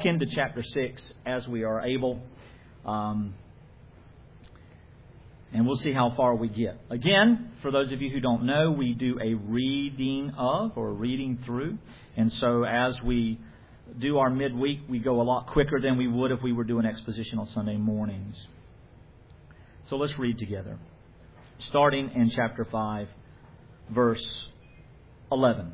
walk into chapter 6 as we are able. And we'll see how far we get. Again, for those of you who don't know, we do a reading of or reading through. And so as we do our midweek, we go a lot quicker than we would if we were doing exposition on Sunday mornings. So let's read together. Starting in chapter 5, verse 11.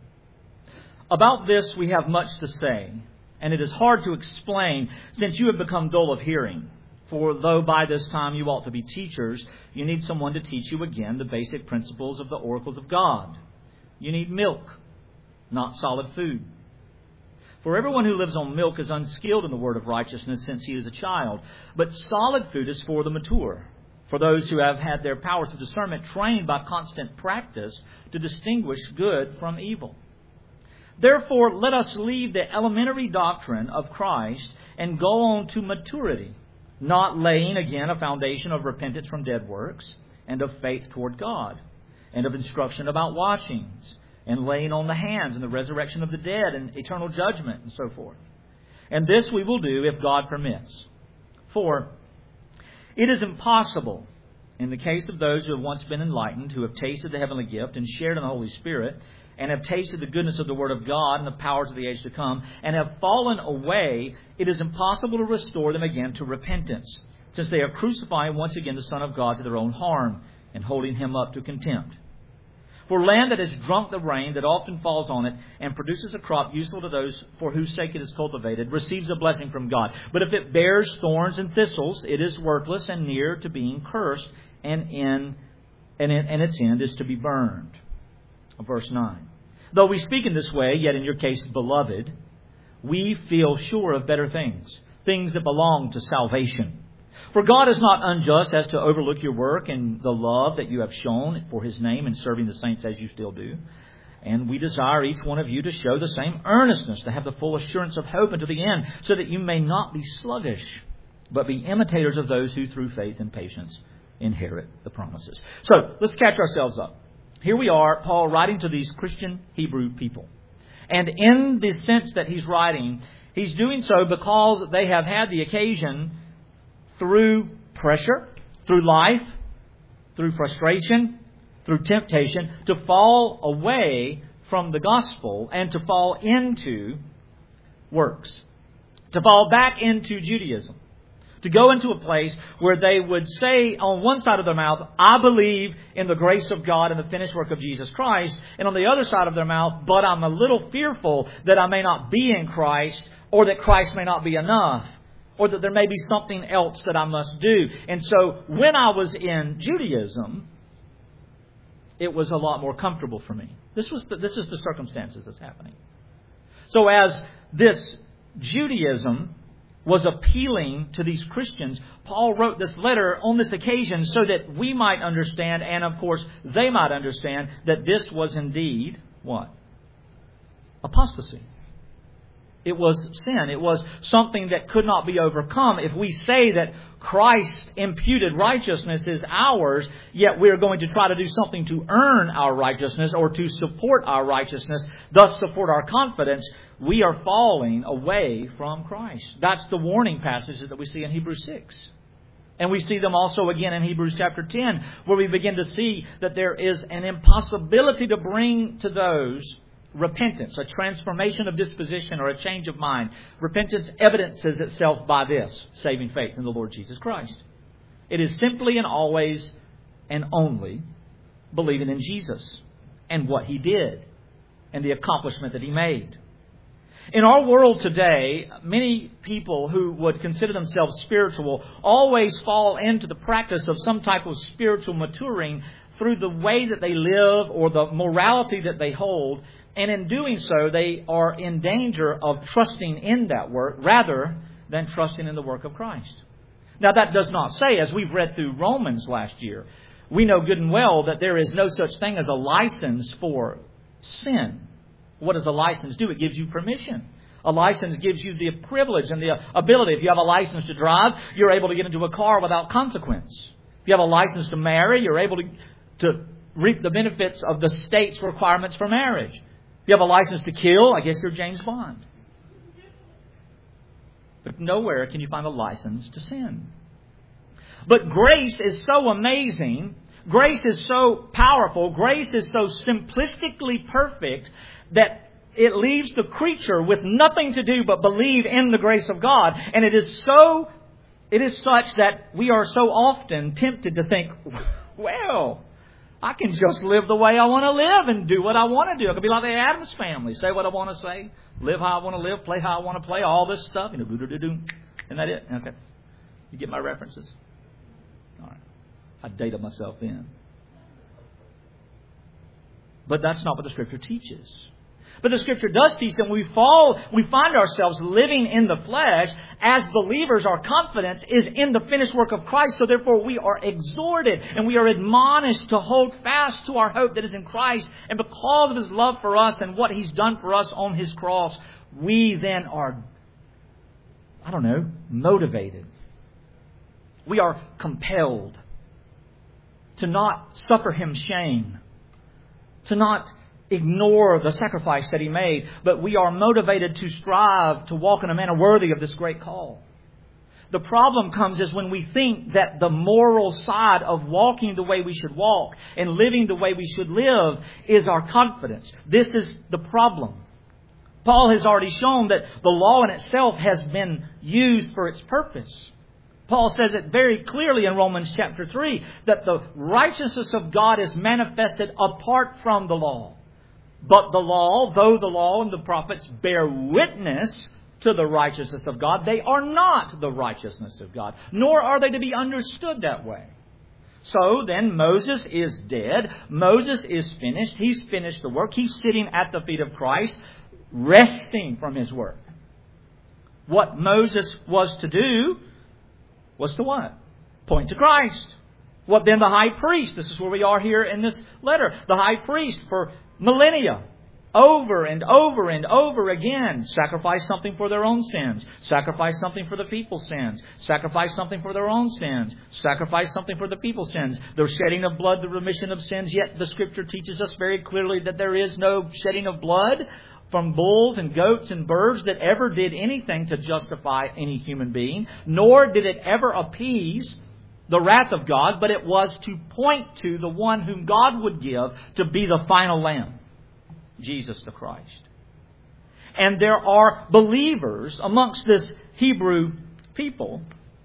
About this we have much to say, and it is hard to explain since you have become dull of hearing. For though by this time you ought to be teachers, you need someone to teach you again the basic principles of the oracles of God. You need milk, not solid food. For everyone who lives on milk is unskilled in the word of righteousness since he is a child. But solid food is for the mature, for those who have had their powers of discernment trained by constant practice to distinguish good from evil. Therefore, let us leave the elementary doctrine of Christ and go on to maturity, not laying again a foundation of repentance from dead works and of faith toward God, and of instruction about washings, and laying on the hands and the resurrection of the dead and eternal judgment and so forth. And this we will do if God permits. For it is impossible, in the case of those who have once been enlightened, who have tasted the heavenly gift and shared in the Holy Spirit, and have tasted the goodness of the Word of God and the powers of the age to come, and have fallen away, it is impossible to restore them again to repentance, since they are crucifying once again the Son of God to their own harm, and holding Him up to contempt. For land that has drunk the rain that often falls on it, and produces a crop useful to those for whose sake it is cultivated, receives a blessing from God. But if it bears thorns and thistles, it is worthless and near to being cursed, and its end is to be burned. Verse 9. Though we speak in this way, yet in your case, beloved, we feel sure of better things, things that belong to salvation. For God is not unjust as to overlook your work and the love that you have shown for His name in serving the saints as you still do. And we desire each one of you to show the same earnestness, to have the full assurance of hope unto the end, so that you may not be sluggish, but be imitators of those who through faith and patience inherit the promises. So, let's catch ourselves up. Here we are, Paul writing to these Christian Hebrew people. And in the sense that he's writing, he's doing so because they have had the occasion through pressure, through life, through frustration, through temptation, to fall away from the gospel and to fall into works, to fall back into Judaism. To go into a place where they would say on one side of their mouth, I believe in the grace of God and the finished work of Jesus Christ. And on the other side of their mouth, but I'm a little fearful that I may not be in Christ, or that Christ may not be enough, or that there may be something else that I must do. And so when I was in Judaism, it was a lot more comfortable for me. This is the circumstances that's happening. So as this Judaism was appealing to these Christians, Paul wrote this letter on this occasion so that we might understand, and of course they might understand, that this was indeed what? Apostasy. It was sin. It was something that could not be overcome. If we say that Christ imputed righteousness is ours, yet we're going to try to do something to earn our righteousness or to support our righteousness, thus support our confidence, we are falling away from Christ. That's the warning passages that we see in Hebrews 6. And we see them also again in Hebrews chapter 10, where we begin to see that there is an impossibility to bring to those repentance, a transformation of disposition or a change of mind. Repentance evidences itself by this, saving faith in the Lord Jesus Christ. It is simply and always and only believing in Jesus and what He did and the accomplishment that He made. In our world today, many people who would consider themselves spiritual always fall into the practice of some type of spiritual maturing through the way that they live or the morality that they hold. And in doing so, they are in danger of trusting in that work rather than trusting in the work of Christ. Now, that does not say, as we've read through Romans last year, we know good and well that there is no such thing as a license for sin. What does a license do? It gives you permission. A license gives you the privilege and the ability. If you have a license to drive, you're able to get into a car without consequence. If you have a license to marry, you're able to reap the benefits of the state's requirements for marriage. If you have a license to kill, I guess you're James Bond. But nowhere can you find a license to sin. But grace is so amazing. Grace is so powerful. Grace is so simplistically perfect that it leaves the creature with nothing to do but believe in the grace of God. And it is such that we are so often tempted to think, well, I can just live the way I want to live and do what I want to do. I could be like the Addams Family. Say what I want to say. Live how I want to live. Play how I want to play. All this stuff. Isn't that it? Okay. You get my references? All right. I dated myself in. But that's not what the Scripture teaches. But the Scripture does teach that when we find ourselves living in the flesh. As believers, our confidence is in the finished work of Christ. So therefore we are exhorted and we are admonished to hold fast to our hope that is in Christ. And because of His love for us and what He's done for us on His cross, we then are, motivated. We are compelled to not suffer Him shame, to not ignore the sacrifice that He made, but we are motivated to strive to walk in a manner worthy of this great call. The problem comes is when we think that the moral side of walking the way we should walk and living the way we should live is our confidence. This is the problem. Paul has already shown that the law in itself has been used for its purpose. Paul says it very clearly in Romans chapter 3 that the righteousness of God is manifested apart from the law. But the law, though the law and the prophets bear witness to the righteousness of God, they are not the righteousness of God, nor are they to be understood that way. So then Moses is dead. Moses is finished. He's finished the work. He's sitting at the feet of Christ, resting from his work. What Moses was to do was to what? Point to Christ. What then the high priest? This is where we are here in this letter. The high priest for millennia, over and over and over again, sacrifice something for their own sins, sacrifice something for the people's sins, sacrifice something for their own sins, sacrifice something for the people's sins. The shedding of blood, the remission of sins. Yet the Scripture teaches us very clearly that there is no shedding of blood from bulls and goats and birds that ever did anything to justify any human being, nor did it ever appease the wrath of God, but it was to point to the one whom God would give to be the final Lamb, Jesus the Christ. And there are believers amongst this Hebrew people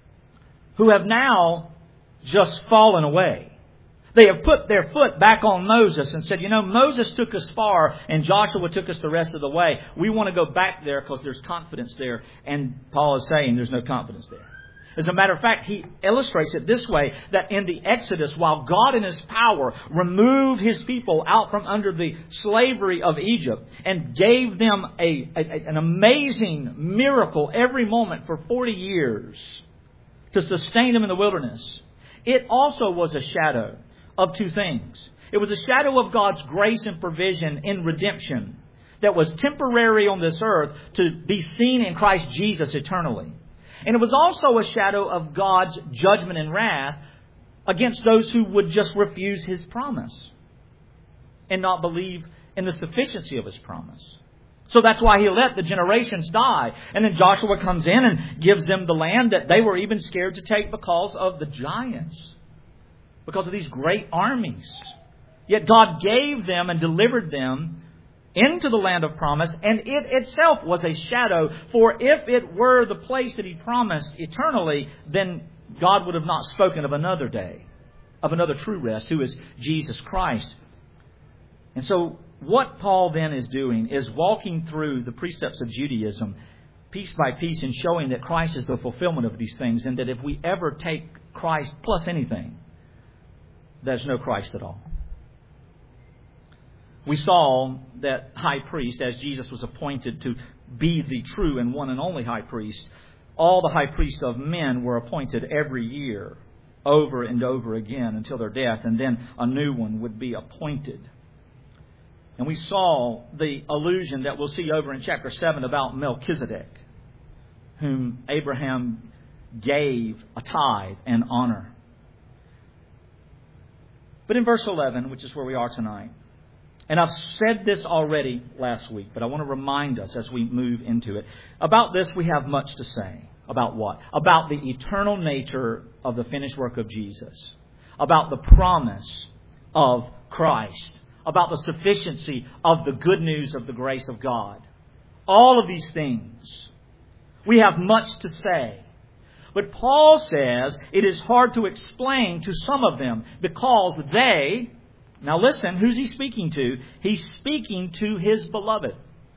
who have now just fallen away. They have put their foot back on Moses and said, Moses took us far and Joshua took us the rest of the way. We want to go back there because there's confidence there. And Paul is saying there's no confidence there. As a matter of fact, he illustrates it this way, that in the Exodus, while God in His power removed His people out from under the slavery of Egypt and gave them an amazing miracle every moment for 40 years to sustain them in the wilderness, it also was a shadow of two things. It was a shadow of God's grace and provision in redemption that was temporary on this earth to be seen in Christ Jesus eternally. And it was also a shadow of God's judgment and wrath against those who would just refuse His promise and not believe in the sufficiency of His promise. So that's why He let the generations die. And then Joshua comes in and gives them the land that they were even scared to take because of the giants, because of these great armies. Yet God gave them and delivered them into the land of promise, and it itself was a shadow. For if it were the place that He promised eternally, then God would have not spoken of another day, of another true rest, who is Jesus Christ. And so what Paul then is doing is walking through the precepts of Judaism piece by piece and showing that Christ is the fulfillment of these things, and that if we ever take Christ plus anything, there's no Christ at all. We saw that high priest, as Jesus was appointed to be the true and one and only high priest, all the high priests of men were appointed every year, over and over again until their death, and then a new one would be appointed. And we saw the allusion that we'll see over in chapter 7 about Melchizedek, whom Abraham gave a tithe and honor. But in verse 11, which is where we are tonight, and I've said this already last week, but I want to remind us as we move into it. About this we have much to say. About what? About the eternal nature of the finished work of Jesus. About the promise of Christ. About the sufficiency of the good news of the grace of God. All of these things. We have much to say. But Paul says it is hard to explain to some of them because they... Now listen, who's he speaking to? He's speaking to his beloved.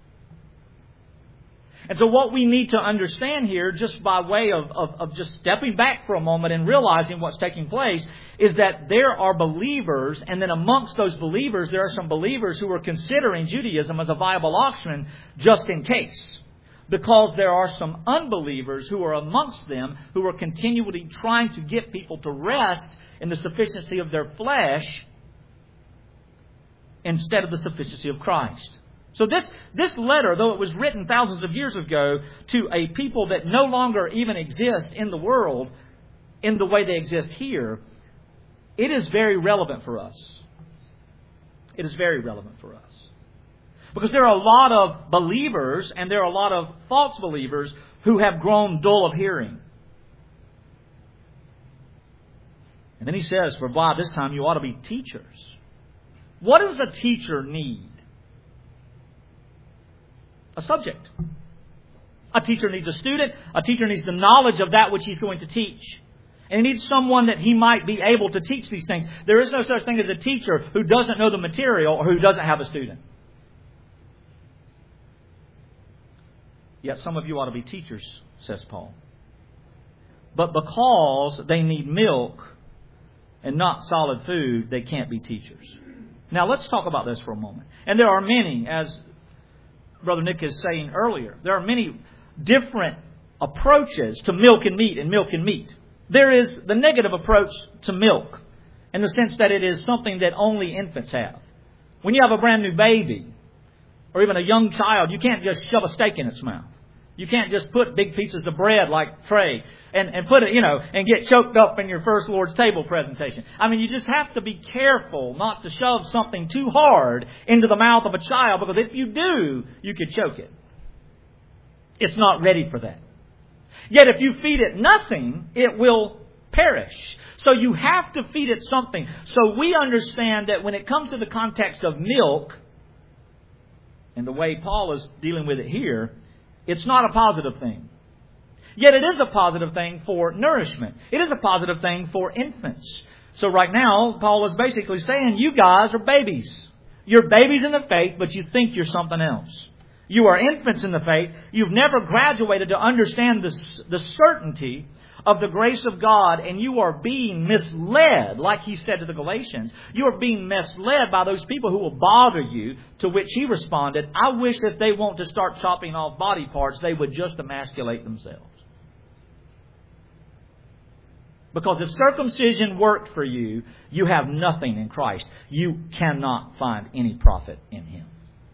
And so what we need to understand here, just by way of just stepping back for a moment and realizing what's taking place, is that there are believers, and then amongst those believers, there are some believers who are considering Judaism as a viable option just in case. Because there are some unbelievers who are amongst them who are continually trying to get people to rest in the sufficiency of their flesh instead of the sufficiency of Christ. So this letter, though it was written thousands of years ago to a people that no longer even exist in the world in the way they exist here, it is very relevant for us. It is very relevant for us. Because there are a lot of believers and there are a lot of false believers who have grown dull of hearing. And then he says, for by this time you ought to be teachers. What does a teacher need? A subject. A teacher needs a student. A teacher needs the knowledge of that which he's going to teach. And he needs someone that he might be able to teach these things. There is no such thing as a teacher who doesn't know the material or who doesn't have a student. Yet some of you ought to be teachers, says Paul. But because they need milk and not solid food, they can't be teachers. Now let's talk about this for a moment. And there are many, as Brother Nick is saying earlier, there are many different approaches to milk and meat and milk and meat. There is the negative approach to milk in the sense that it is something that only infants have. When you have a brand new baby or even a young child, you can't just shove a steak in its mouth. You can't just put big pieces of bread like Trey and put it, and get choked up in your first Lord's table presentation. I mean, you just have to be careful not to shove something too hard into the mouth of a child, because if you do, you could choke it. It's not ready for that. Yet if you feed it nothing, it will perish. So you have to feed it something. So we understand that when it comes to the context of milk, and the way Paul is dealing with it here, it's not a positive thing. Yet it is a positive thing for nourishment. It is a positive thing for infants. So right now, Paul is basically saying, you guys are babies. You're babies in the faith, but you think you're something else. You are infants in the faith. You've never graduated to understand the certainty of the grace of God, and you are being misled, like he said to the Galatians. You are being misled by those people who will bother you, to which he responded, I wish if they want to start chopping off body parts, they would just emasculate themselves. Because if circumcision worked for you, you have nothing in Christ. You cannot find any profit in Him.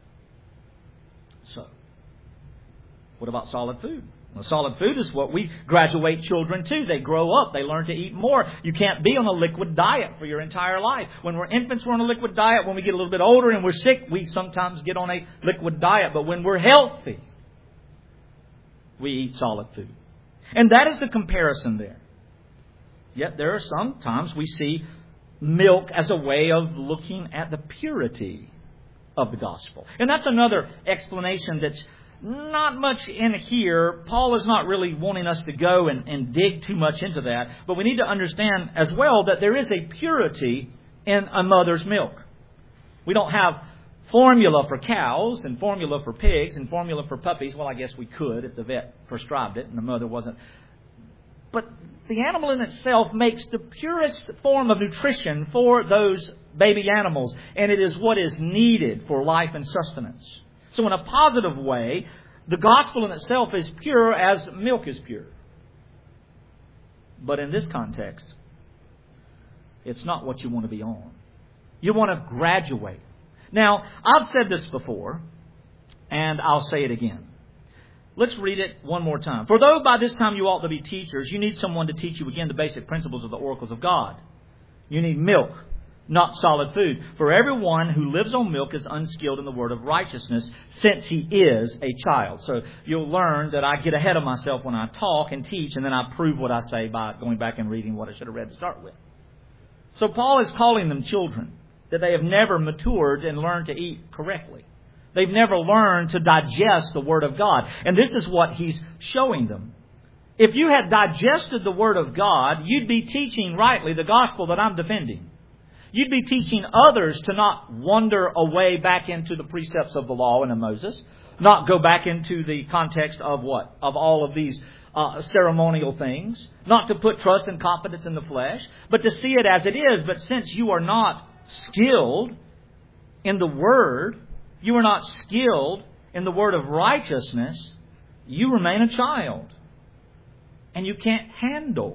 So, what about solid food? Well, solid food is what we graduate children to. They grow up. They learn to eat more. You can't be on a liquid diet for your entire life. When we're infants, we're on a liquid diet. When we get a little bit older and we're sick, we sometimes get on a liquid diet. But when we're healthy, we eat solid food. And that is the comparison there. Yet there are some times we see milk as a way of looking at the purity of the gospel. And that's another explanation that's not much in here. Paul is not really wanting us to go and dig too much into that. But we need to understand as well that there is a purity in a mother's milk. We don't have formula for cows and formula for pigs and formula for puppies. Well, I guess we could if the vet prescribed it and the mother wasn't. But the animal in itself makes the purest form of nutrition for those baby animals. And it is what is needed for life and sustenance. So in a positive way, the gospel in itself is pure as milk is pure. But in this context, it's not what you want to be on. You want to graduate. Now, I've said this before, and I'll say it again. Let's read it one more time. For though by this time you ought to be teachers, you need someone to teach you again the basic principles of the oracles of God. You need milk, not solid food. For everyone who lives on milk is unskilled in the word of righteousness, since he is a child. So you'll learn that I get ahead of myself when I talk and teach, and then I prove what I say by going back and reading what I should have read to start with. So Paul is calling them children, that they have never matured and learned to eat correctly. They've never learned to digest the Word of God. And this is what he's showing them. If you had digested the Word of God, you'd be teaching rightly the gospel that I'm defending. You'd be teaching others to not wander away back into the precepts of the law and of Moses, not go back into the context of what? Of all of these ceremonial things, not to put trust and confidence in the flesh, but to see it as it is. But since you are not skilled in the Word, you are not skilled in the Word of righteousness, you remain a child. And you can't handle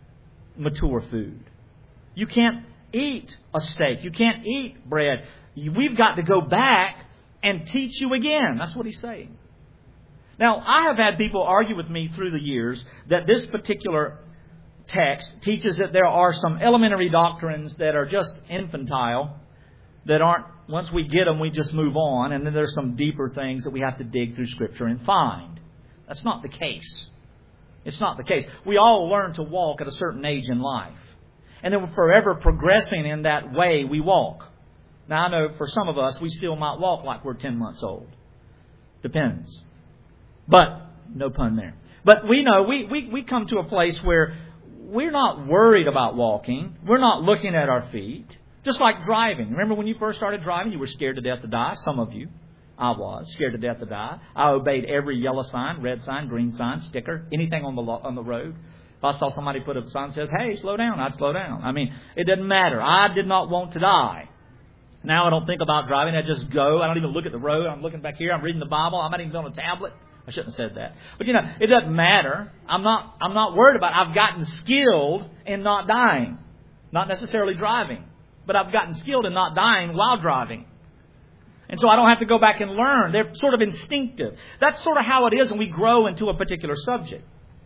mature food. You can't eat a steak. You can't eat bread. We've got to go back and teach you again. That's what he's saying. Now, I have had people argue with me through the years that this particular text teaches that there are some elementary doctrines that are just infantile, that aren't, once we get them, we just move on, and then there's some deeper things that we have to dig through Scripture and find. That's not the case. It's not the case. We all learn to walk at a certain age in life. And then we're forever progressing in that way we walk. Now, I know for some of us, we still might walk like we're 10 months old. Depends. But, no pun there. But we know, we come to a place where we're not worried about walking. We're not looking at our feet. Just like driving. Remember when you first started driving, you were scared to death to die? Some of you. I was scared to death to die. I obeyed every yellow sign, red sign, green sign, sticker, anything on the road. If I saw somebody put up a sign that says, "Hey, slow down," I'd slow down. I mean, it doesn't matter. I did not want to die. Now I don't think about driving. I just go. I don't even look at the road. I'm looking back here. I'm reading the Bible. I'm not even on a tablet. I shouldn't have said that. But it doesn't matter. I'm not worried about it. I've gotten skilled in not dying. Not necessarily driving. But I've gotten skilled in not dying while driving. And so I don't have to go back and learn. They're sort of instinctive. That's sort of how it is when we grow into a particular subject.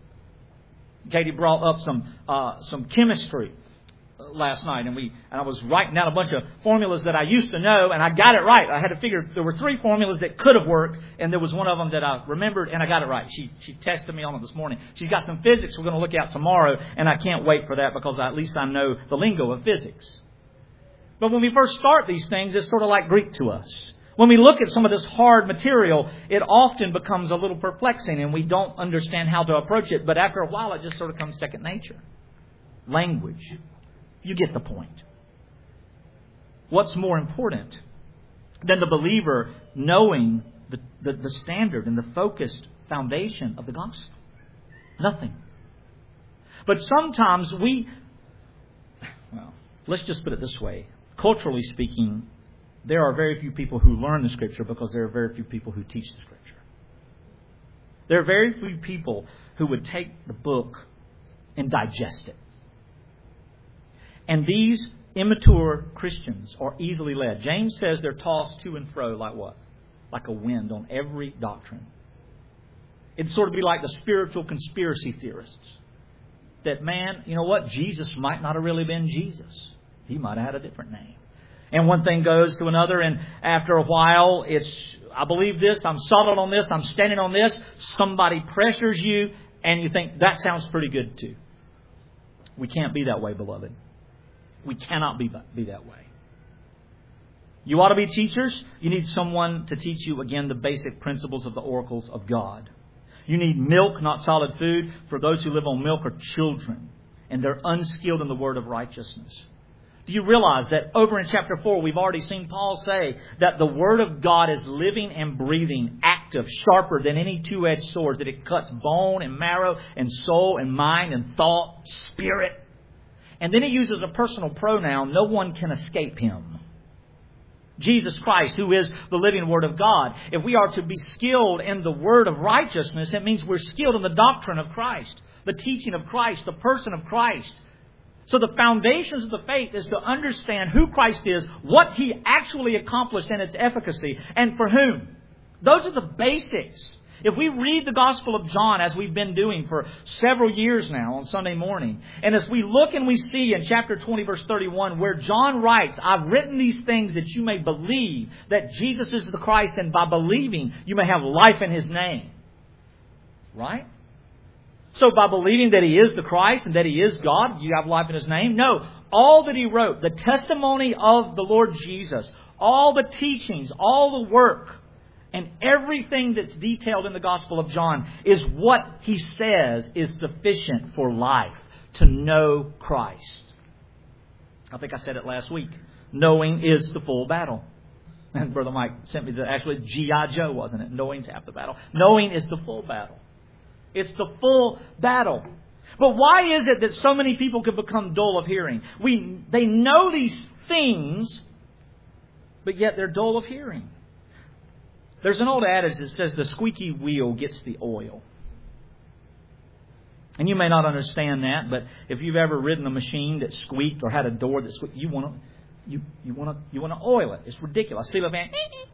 Katie brought up some chemistry last night, and I was writing down a bunch of formulas that I used to know, and I got it right. I had to figure there were 3 formulas that could have worked, and there was one of them that I remembered, and I got it right. She tested me on it this morning. She's got some physics we're going to look at tomorrow, and I can't wait for that because at least I know the lingo of physics. But when we first start these things, it's sort of like Greek to us. When we look at some of this hard material, it often becomes a little perplexing and we don't understand how to approach it. But after a while, it just sort of comes second nature. Language. You get the point. What's more important than the believer knowing the standard and the focused foundation of the gospel? Nothing. But sometimes let's just put it this way. Culturally speaking, there are very few people who learn the Scripture because there are very few people who teach the Scripture. There are very few people who would take the book and digest it. And these immature Christians are easily led. James says they're tossed to and fro like what? Like a wind on every doctrine. It'd sort of be like the spiritual conspiracy theorists. That man, you know what? Jesus might not have really been Jesus. He might have had a different name. And one thing goes to another, and after a while, I believe this, I'm solid on this, I'm standing on this. Somebody pressures you, and you think, that sounds pretty good too. We can't be that way, beloved. We cannot be that way. You ought to be teachers. You need someone to teach you, again, the basic principles of the oracles of God. You need milk, not solid food. For those who live on milk are children, and they're unskilled in the word of righteousness. Do you realize that over in chapter 4, we've already seen Paul say that the Word of God is living and breathing, active, sharper than any two-edged sword, that it cuts bone and marrow and soul and mind and thought, spirit. And then he uses a personal pronoun. No one can escape him. Jesus Christ, who is the living Word of God. If we are to be skilled in the Word of righteousness, it means we're skilled in the doctrine of Christ, the teaching of Christ, the person of Christ. So the foundations of the faith is to understand who Christ is, what He actually accomplished and its efficacy, and for whom. Those are the basics. If we read the Gospel of John, as we've been doing for several years now on Sunday morning, and as we look and we see in chapter 20, verse 31, where John writes, I've written these things that you may believe that Jesus is the Christ, and by believing you may have life in His name. Right? So by believing that He is the Christ and that He is God, you have life in His name? No. All that He wrote, the testimony of the Lord Jesus, all the teachings, all the work, and everything that's detailed in the Gospel of John is what he says is sufficient for life, to know Christ. I think I said it last week. Knowing is the full battle. And Brother Mike sent me actually G.I. Joe, wasn't it? Knowing's half the battle. Knowing is the full battle. It's the full battle. But why is it that so many people can become dull of hearing? They know these things, but yet they're dull of hearing. There's an old adage that says the squeaky wheel gets the oil. And you may not understand that, but if you've ever ridden a machine that squeaked or had a door that squeaked, you want to oil it. It's ridiculous. See the van,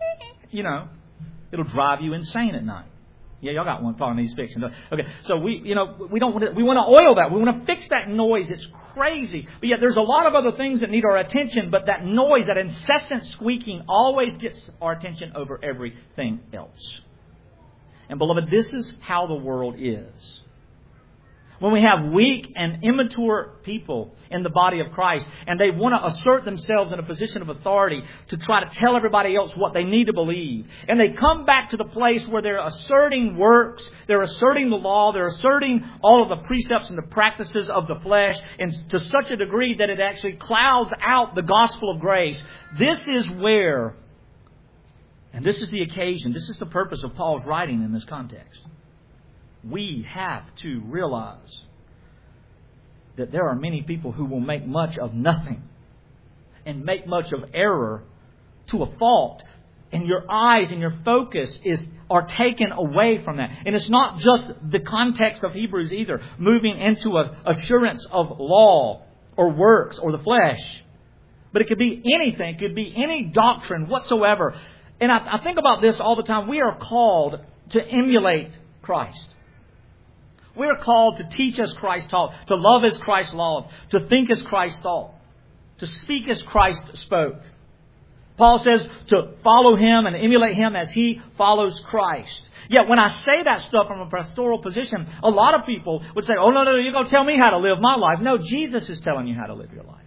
it'll drive you insane at night. Yeah, y'all got one probably needs fixing. Okay, so we want to oil that. We want to fix that noise. It's crazy. But yet there's a lot of other things that need our attention, but that noise, that incessant squeaking always gets our attention over everything else. And beloved, this is how the world is. When we have weak and immature people in the body of Christ and they want to assert themselves in a position of authority to try to tell everybody else what they need to believe. And they come back to the place where they're asserting works, they're asserting the law, they're asserting all of the precepts and the practices of the flesh, and to such a degree that it actually clouds out the gospel of grace. This is where, and this is the occasion, this is the purpose of Paul's writing in this context. We have to realize that there are many people who will make much of nothing and make much of error to a fault. And your eyes and your focus are taken away from that. And it's not just the context of Hebrews either, moving into an assurance of law or works or the flesh. But it could be anything. It could be any doctrine whatsoever. And I think about this all the time. We are called to emulate Christ. We are called to teach as Christ taught, to love as Christ loved, to think as Christ thought, to speak as Christ spoke. Paul says to follow Him and emulate Him as He follows Christ. Yet when I say that stuff from a pastoral position, a lot of people would say, oh, no, you're going to tell me how to live my life. No, Jesus is telling you how to live your life.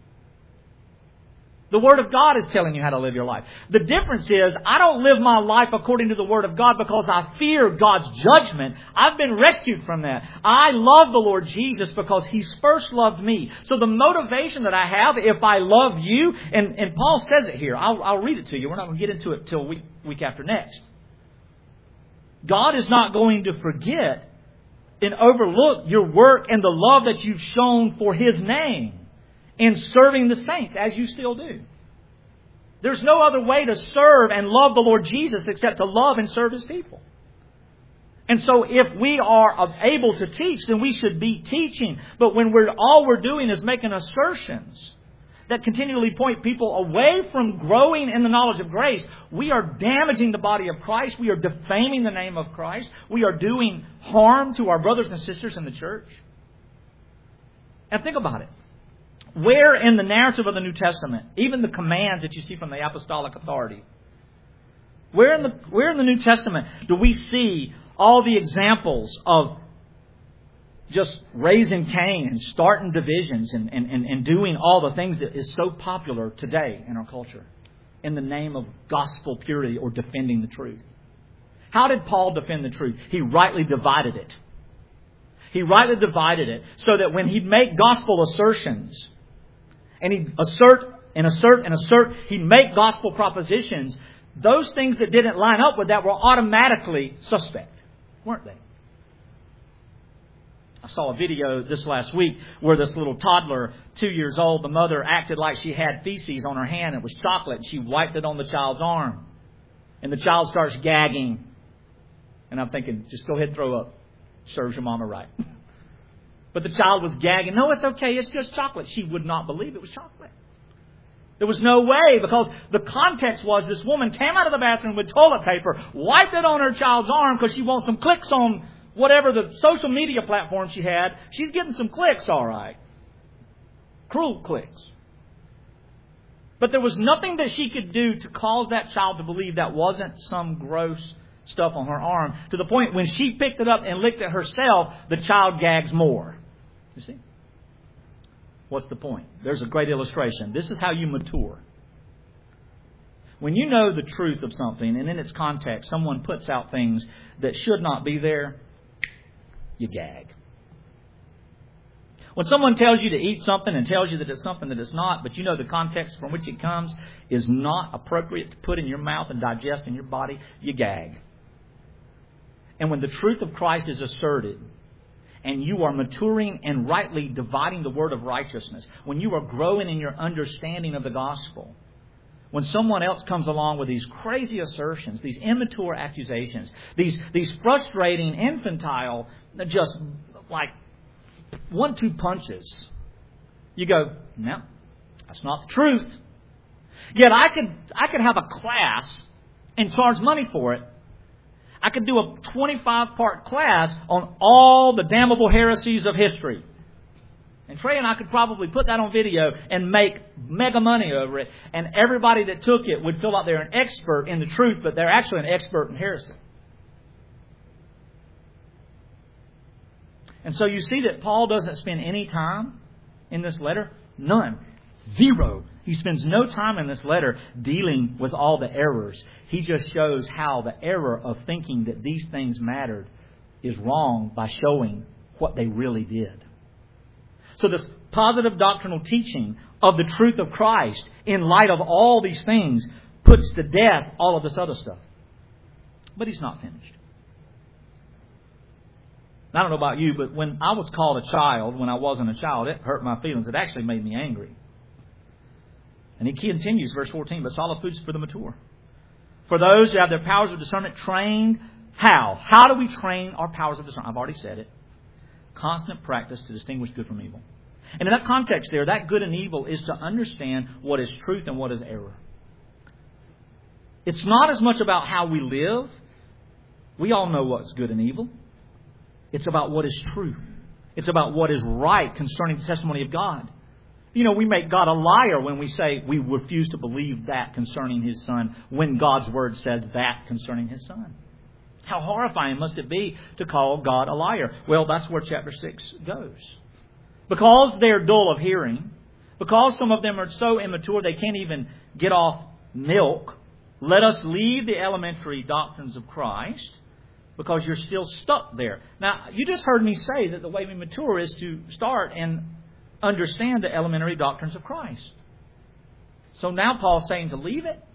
The Word of God is telling you how to live your life. The difference is, I don't live my life according to the Word of God because I fear God's judgment. I've been rescued from that. I love the Lord Jesus because He's first loved me. So the motivation that I have, if I love you, and Paul says it here. I'll read it to you. We're not going to get into it till week after next. God is not going to forget and overlook your work and the love that you've shown for His name in serving the saints, as you still do. There's no other way to serve and love the Lord Jesus except to love and serve His people. And so if we are able to teach, then we should be teaching. But when all we're doing is making assertions that continually point people away from growing in the knowledge of grace, we are damaging the body of Christ. We are defaming the name of Christ. We are doing harm to our brothers and sisters in the church. And think about it. Where in the narrative of the New Testament, even the commands that you see from the apostolic authority, where in the New Testament do we see all the examples of just raising Cain and starting divisions and doing all the things that is so popular today in our culture in the name of gospel purity or defending the truth? How did Paul defend the truth? He rightly divided it. He rightly divided it so that when he'd make gospel assertions, and he'd assert, he'd make gospel propositions, those things that didn't line up with that were automatically suspect, weren't they? I saw a video this last week where this little toddler, 2 years old, the mother acted like she had feces on her hand. It was chocolate, and she wiped it on the child's arm. And the child starts gagging. And I'm thinking, just go ahead and throw up. Serves your mama right. But the child was gagging. No, it's okay. It's just chocolate. She would not believe it was chocolate. There was no way, because the context was this woman came out of the bathroom with toilet paper, wiped it on her child's arm because she wants some clicks on whatever the social media platform she had. She's getting some clicks, all right. Cruel clicks. But there was nothing that she could do to cause that child to believe that wasn't some gross stuff on her arm, to the point when she picked it up and licked it herself, the child gags more. You see? What's the point? There's a great illustration. This is how you mature. When you know the truth of something, and in its context, someone puts out things that should not be there, you gag. When someone tells you to eat something and tells you that it's something that it's not, but you know the context from which it comes is not appropriate to put in your mouth and digest in your body, you gag. And when the truth of Christ is asserted, and you are maturing and rightly dividing the word of righteousness, when you are growing in your understanding of the gospel, when someone else comes along with these crazy assertions, these immature accusations, these frustrating, infantile, just like 1-2 punches, you go, no, that's not the truth. Yet I could have a class and charge money for it. I could do a 25-part class on all the damnable heresies of history. And Trey and I could probably put that on video and make mega money over it. And everybody that took it would feel like they're an expert in the truth, but they're actually an expert in heresy. And so you see that Paul doesn't spend any time in this letter. None. Zero. He spends no time in this letter dealing with all the errors. He just shows how the error of thinking that these things mattered is wrong by showing what they really did. So this positive doctrinal teaching of the truth of Christ in light of all these things puts to death all of this other stuff. But he's not finished. I don't know about you, but when I was called a child, when I wasn't a child, it hurt my feelings. It actually made me angry. And he continues, verse 14, but solid food is for the mature. For those who have their powers of discernment trained, how? How do we train our powers of discernment? I've already said it. Constant practice to distinguish good from evil. And in that context there, that good and evil is to understand what is truth and what is error. It's not as much about how we live. We all know what's good and evil. It's about what is true. It's about what is right concerning the testimony of God. You know, we make God a liar when we say we refuse to believe that concerning His Son when God's Word says that concerning His Son. How horrifying must it be to call God a liar? Well, that's where chapter 6 goes. Because they're dull of hearing, because some of them are so immature they can't even get off milk, let us leave the elementary doctrines of Christ because you're still stuck there. Now, you just heard me say that the way we mature is to start and understand the elementary doctrines of Christ. So now Paul's saying to leave it?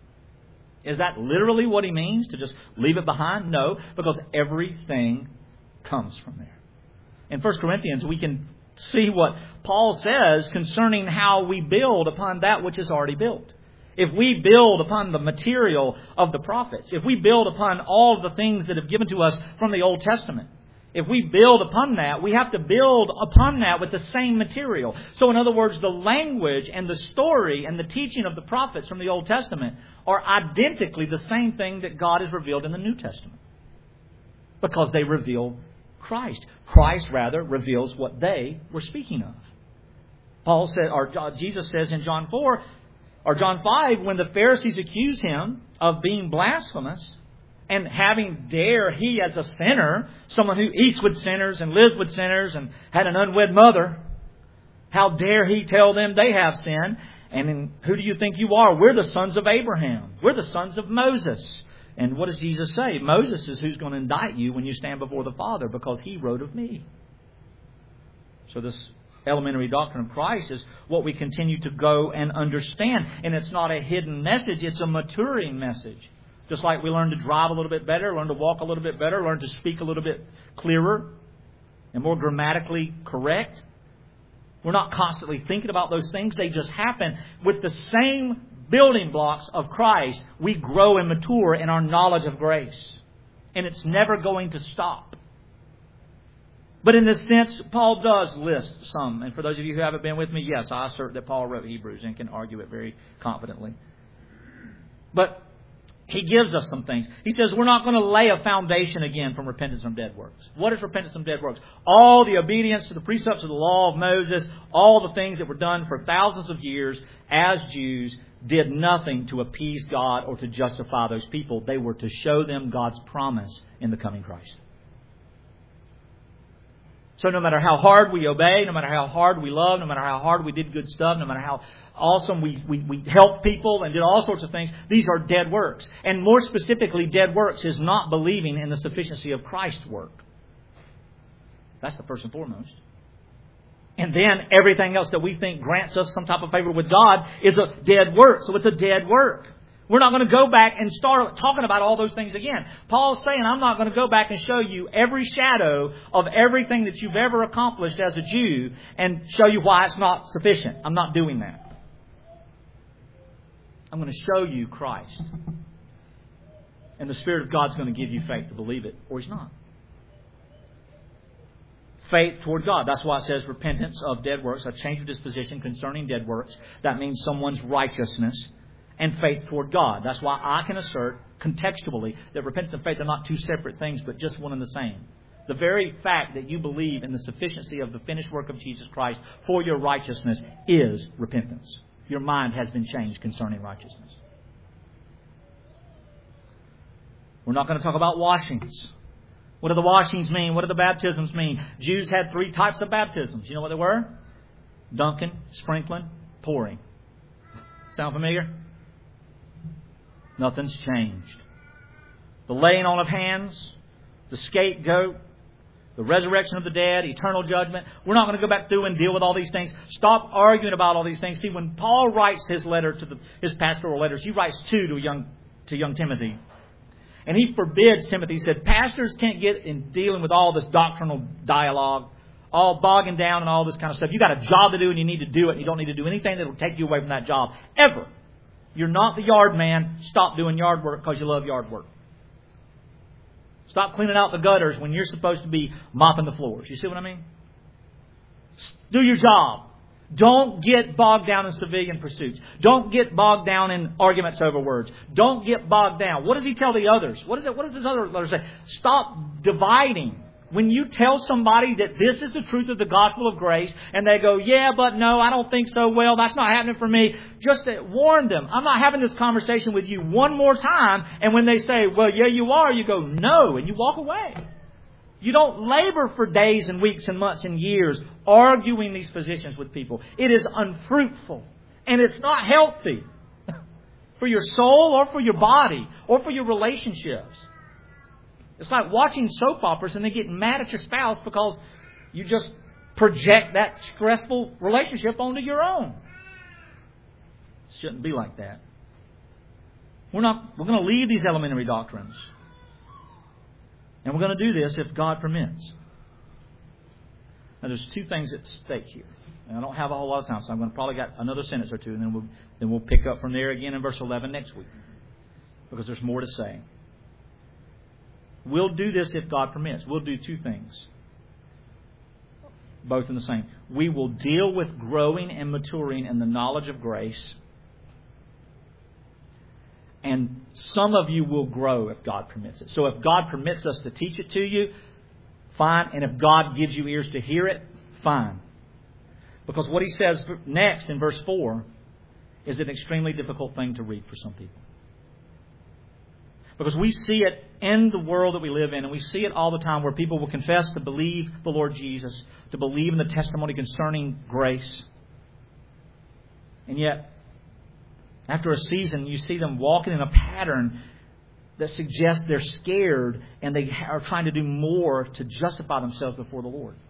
Is that literally what he means? To just leave it behind? No, because everything comes from there. In 1 Corinthians, we can see what Paul says concerning how we build upon that which is already built. If we build upon the material of the prophets, if we build upon all the things that have given to us from the Old Testament, if we build upon that, we have to build upon that with the same material. So in other words, the language and the story and the teaching of the prophets from the Old Testament are identically the same thing that God has revealed in the New Testament. Because they reveal Christ. Christ, rather, reveals what they were speaking of. Paul said, or Jesus says in John 4, or John 5, when the Pharisees accuse him of being blasphemous, and having dare he as a sinner, someone who eats with sinners and lives with sinners and had an unwed mother, how dare he tell them they have sin? And who do you think you are? We're the sons of Abraham. We're the sons of Moses. And what does Jesus say? Moses is who's going to indict you when you stand before the Father because he wrote of me. So this elementary doctrine of Christ is what we continue to go and understand. And it's not a hidden message. It's a maturing message. Just like we learn to drive a little bit better, learn to walk a little bit better, learn to speak a little bit clearer and more grammatically correct. We're not constantly thinking about those things. They just happen. With the same building blocks of Christ, we grow and mature in our knowledge of grace. And it's never going to stop. But in this sense, Paul does list some. And for those of you who haven't been with me, yes, I assert that Paul wrote Hebrews and can argue it very confidently. But he gives us some things. He says we're not going to lay a foundation again from repentance from dead works. What is repentance from dead works? All the obedience to the precepts of the law of Moses, all the things that were done for thousands of years as Jews, did nothing to appease God or to justify those people. They were to show them God's promise in the coming Christ. So no matter how hard we obey, no matter how hard we love, no matter how hard we did good stuff, no matter how awesome we helped people and did all sorts of things, these are dead works. And more specifically, dead works is not believing in the sufficiency of Christ's work. That's the first and foremost. And then everything else that we think grants us some type of favor with God is a dead work. So it's a dead work. We're not going to go back and start talking about all those things again. Paul's saying, I'm not going to go back and show you every shadow of everything that you've ever accomplished as a Jew and show you why it's not sufficient. I'm not doing that. I'm going to show you Christ. And the Spirit of God's going to give you faith to believe it, or He's not. Faith toward God. That's why it says repentance of dead works, a change of disposition concerning dead works. That means someone's righteousness. And faith toward God. That's why I can assert contextually that repentance and faith are not two separate things, but just one and the same. The very fact that you believe in the sufficiency of the finished work of Jesus Christ for your righteousness is repentance. Your mind has been changed concerning righteousness. We're not going to talk about washings. What do the washings mean? What do the baptisms mean? Jews had 3 types of baptisms. You know what they were? Dunking, sprinkling, pouring. Sound familiar? Nothing's changed. The laying on of hands, the scapegoat, the resurrection of the dead, eternal judgment. We're not going to go back through and deal with all these things. Stop arguing about all these things. See, when Paul writes his letter to his pastoral letters, he writes 2 to young Timothy. And he forbids Timothy. He said, pastors can't get in dealing with all this doctrinal dialogue, all bogging down and all this kind of stuff. You got a job to do and you need to do it. And you don't need to do anything that will take you away from that job. Ever. You're not the yard man. Stop doing yard work because you love yard work. Stop cleaning out the gutters when you're supposed to be mopping the floors. You see what I mean? Do your job. Don't get bogged down in civilian pursuits. Don't get bogged down in arguments over words. Don't get bogged down. What does he tell the others? What does this other letter say? Stop dividing. When you tell somebody that this is the truth of the gospel of grace and they go, yeah, but no, I don't think so. Well, that's not happening for me. Just warn them. I'm not having this conversation with you one more time. And when they say, well, yeah, you are, you go, no, and you walk away. You don't labor for days and weeks and months and years arguing these positions with people. It is unfruitful and it's not healthy for your soul or for your body or for your relationships. It's like watching soap operas and then getting mad at your spouse because you just project that stressful relationship onto your own. It shouldn't be like that. We're going to leave these elementary doctrines. And we're going to do this if God permits. Now there's 2 things at stake here. And I don't have a whole lot of time, so I'm going to probably got another sentence or 2, and then we'll pick up from there again in verse 11 next week. Because there's more to say. We'll do this if God permits. We'll do 2 things. Both in the same. We will deal with growing and maturing in the knowledge of grace. And some of you will grow if God permits it. So if God permits us to teach it to you, fine. And if God gives you ears to hear it, fine. Because what he says next in verse 4 is an extremely difficult thing to read for some people. Because we see it in the world that we live in, and we see it all the time where people will confess to believe the Lord Jesus, to believe in the testimony concerning grace. And yet, after a season, you see them walking in a pattern that suggests they're scared and they are trying to do more to justify themselves before the Lord.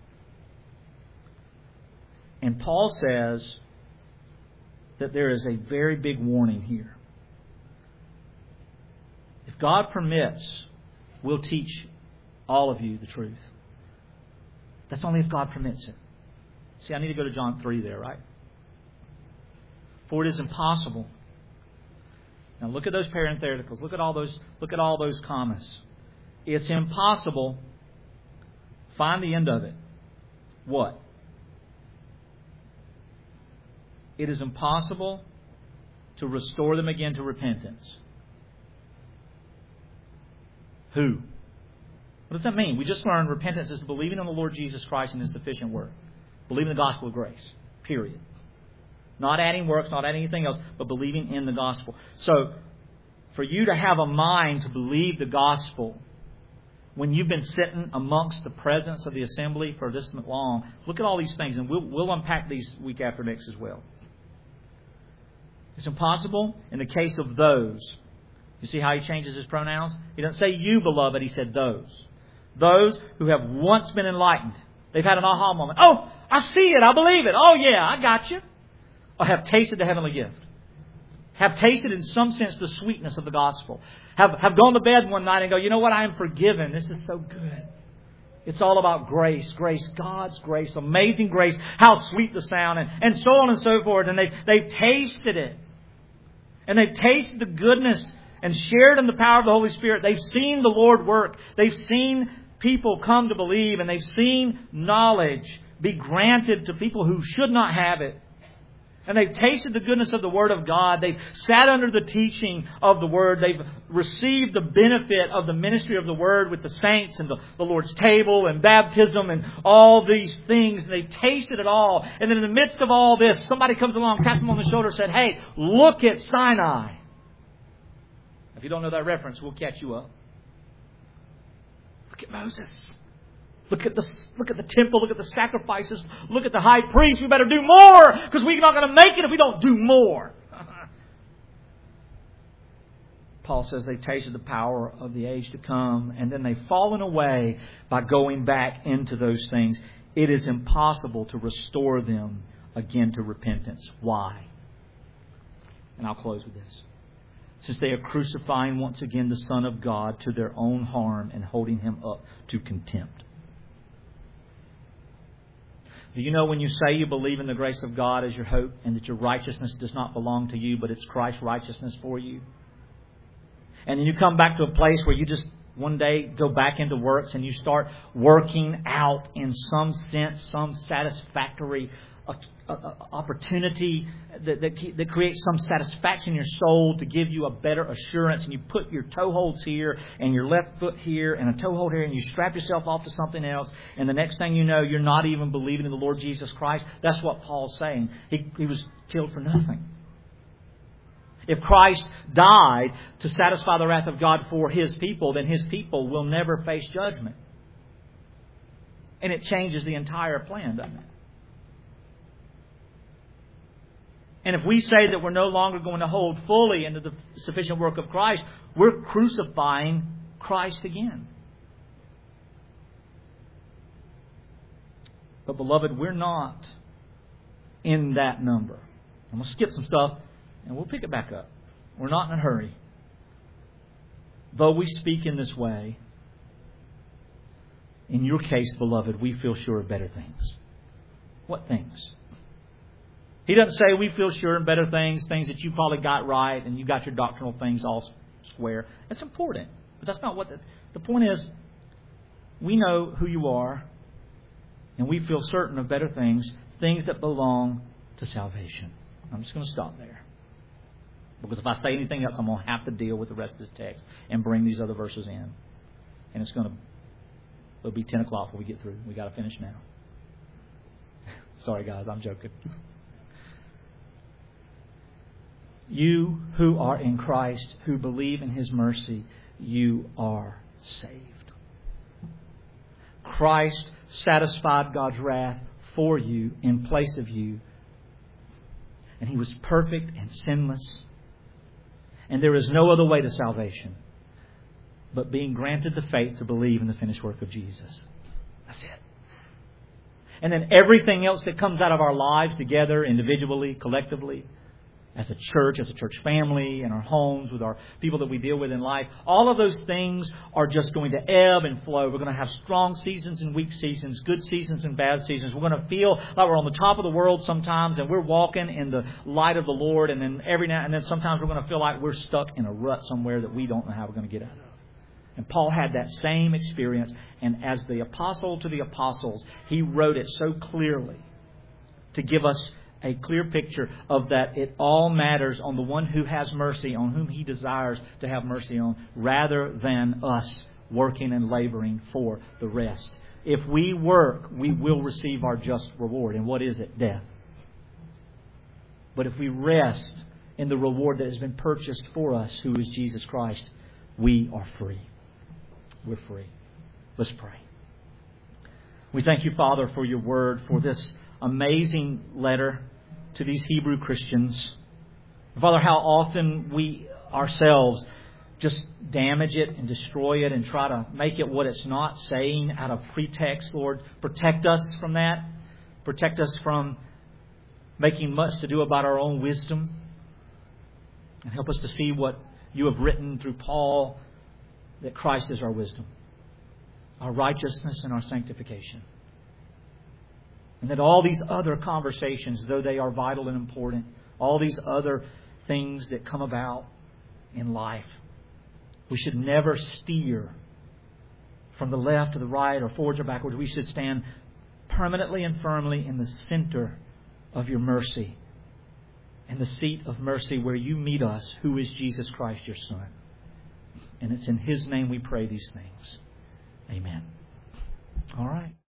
And Paul says that there is a very big warning here. If God permits, we'll teach all of you the truth. That's only if God permits it. See, I need to go to John 3 there, right? For it is impossible. Now look at those parentheticals. Look at all those commas. It's impossible. Find the end of it. what? It is impossible to restore them again to repentance. Who? What does that mean? We just learned repentance is believing on the Lord Jesus Christ and His sufficient work. Believing in the gospel of grace. Period. Not adding works, not adding anything else, but believing in the gospel. So, for you to have a mind to believe the gospel when you've been sitting amongst the presence of the assembly for this long, look at all these things, and we'll unpack these week after next as well. It's impossible in the case of those. You see how he changes his pronouns? He doesn't say you, beloved. He said those. Those who have once been enlightened. They've had an aha moment. Oh, I see it. I believe it. Oh, yeah, I got you. Or have tasted the heavenly gift. Have tasted in some sense the sweetness of the gospel. Have gone to bed one night and go, you know what? I am forgiven. This is so good. It's all about grace. Grace. God's grace. Amazing grace. How sweet the sound. And so on and so forth. And they've tasted it. And they've tasted the goodness and shared in the power of the Holy Spirit. They've seen the Lord work. They've seen people come to believe. And they've seen knowledge be granted to people who should not have it. And they've tasted the goodness of the Word of God. They've sat under the teaching of the Word. They've received the benefit of the ministry of the Word with the saints and the Lord's table and baptism and all these things. And they've tasted it all. And then in the midst of all this, somebody comes along, taps them on the shoulder and said, hey, look at Sinai. If you don't know that reference, we'll catch you up. Look at Moses. Look at the temple. Look at the sacrifices. Look at the high priest. We better do more because we're not going to make it if we don't do more. Paul says they've tasted the power of the age to come, and then they've fallen away by going back into those things. It is impossible to restore them again to repentance. Why? And I'll close with this. Since they are crucifying once again the Son of God to their own harm and holding Him up to contempt. Do you know when you say you believe in the grace of God as your hope and that your righteousness does not belong to you, but it's Christ's righteousness for you? And then you come back to a place where you just one day go back into works and you start working out in some sense, some satisfactory opportunity that creates some satisfaction in your soul to give you a better assurance, and you put your toe holds here and your left foot here and a toe hold here, and you strap yourself off to something else, and the next thing you know, you're not even believing in the Lord Jesus Christ. That's what Paul's saying. He was killed for nothing. If Christ died to satisfy the wrath of God for His people, then His people will never face judgment. And it changes the entire plan, doesn't it? And if we say that we're no longer going to hold fully into the sufficient work of Christ, we're crucifying Christ again. But beloved, we're not in that number. I'm going to skip some stuff and we'll pick it back up. We're not in a hurry. Though we speak in this way, in your case, beloved, we feel sure of better things. What things? He doesn't say we feel sure of better things, things that you probably got right and you got your doctrinal things all square. That's important. But that's not what the point is. We know who you are and we feel certain of better things, things that belong to salvation. I'm just going to stop there. Because if I say anything else, I'm going to have to deal with the rest of this text and bring these other verses in. And it'll be 10 o'clock before we get through. We got to finish now. Sorry, guys, I'm joking. You who are in Christ, who believe in His mercy, you are saved. Christ satisfied God's wrath for you in place of you. And He was perfect and sinless. And there is no other way to salvation but being granted the faith to believe in the finished work of Jesus. That's it. And then everything else that comes out of our lives together, individually, collectively, as a church family, in our homes, with our people that we deal with in life, all of those things are just going to ebb and flow. We're going to have strong seasons and weak seasons, good seasons and bad seasons. We're going to feel like we're on the top of the world sometimes and we're walking in the light of the Lord. And then every now and then sometimes we're going to feel like we're stuck in a rut somewhere that we don't know how we're going to get out of. And Paul had that same experience. And as the apostle to the apostles, he wrote it so clearly to give us a clear picture of that it all matters on the one who has mercy, on whom He desires to have mercy on, rather than us working and laboring for the rest. If we work, we will receive our just reward. And what is it? Death. But if we rest in the reward that has been purchased for us, who is Jesus Christ, we are free. We're free. Let's pray. We thank You, Father, for Your Word, for this amazing letter to these Hebrew Christians. Father, how often we ourselves just damage it and destroy it and try to make it what it's not saying out of pretext. Lord, protect us from that. Protect us from making much to do about our own wisdom. And help us to see what You have written through Paul, that Christ is our wisdom, our righteousness, and our sanctification. And that all these other conversations, though they are vital and important, all these other things that come about in life, we should never steer from the left to the right or forwards or backwards. We should stand permanently and firmly in the center of Your mercy, and the seat of mercy where You meet us, who is Jesus Christ, Your Son. And it's in His name we pray these things. Amen. All right.